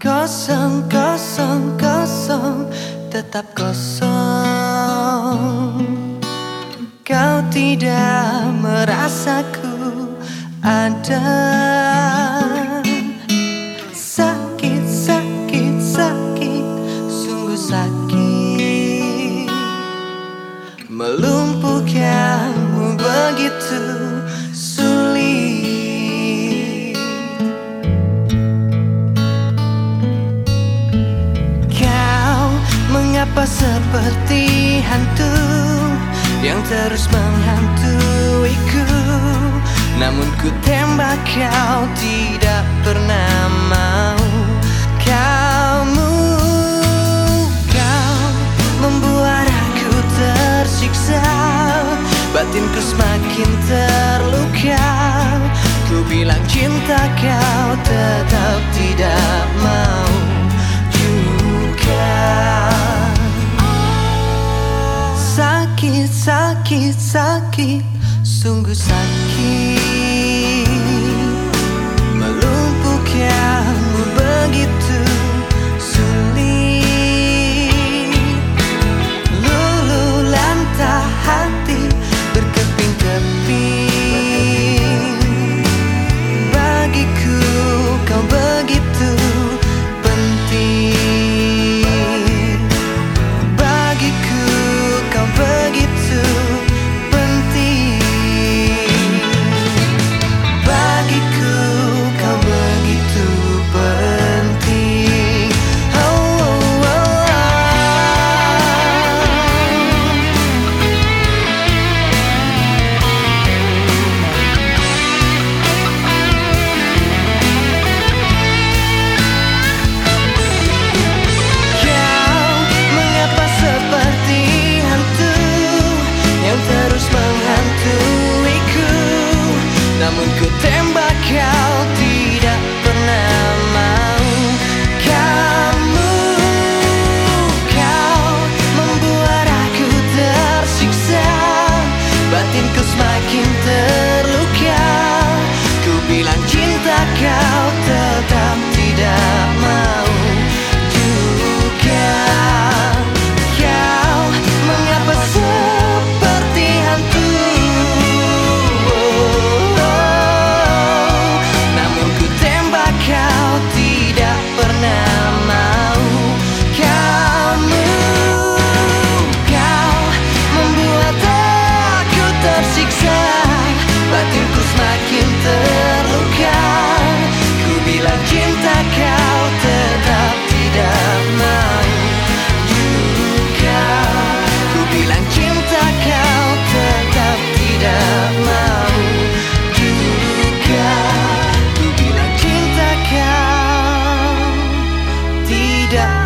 Kosong, kosong, kosong, tetap kosong. Kau tidak merasaku ada. Sakit, sakit, sakit, sungguh sakit. Melumpuhkanmu begitu sulit. Mengapa seperti hantu yang terus menghantuiku? Namun ku tembak kau tidak pernah mau. Kau membuat aku tersiksa, batinku semakin terluka. Ku bilang cinta kau tetap tidak mau juga. Sakit, sakit, sakit, sungguh sakit. Melumpuhkanmu begitu sulit. Luluh lantah hati berkeping-keping. Bagiku kau begitu penting. Bagiku kau begitu penting. Bagiku kau begitu penting. Namun ku tembak kau tidak pernah mau. Kau membuat aku tersiksa, batinku semakin terluka. Ku bilang cinta kau tetap tidak mau juga. Kau mengapa seperti hantu? Kau tidak pernah mau. Kau membuat aku tersiksa, batinku semakin terluka. Ku bilang cinta kau tetap tidak mau juga. Ku bilang cinta kau tetap tidak mau juga. Tidak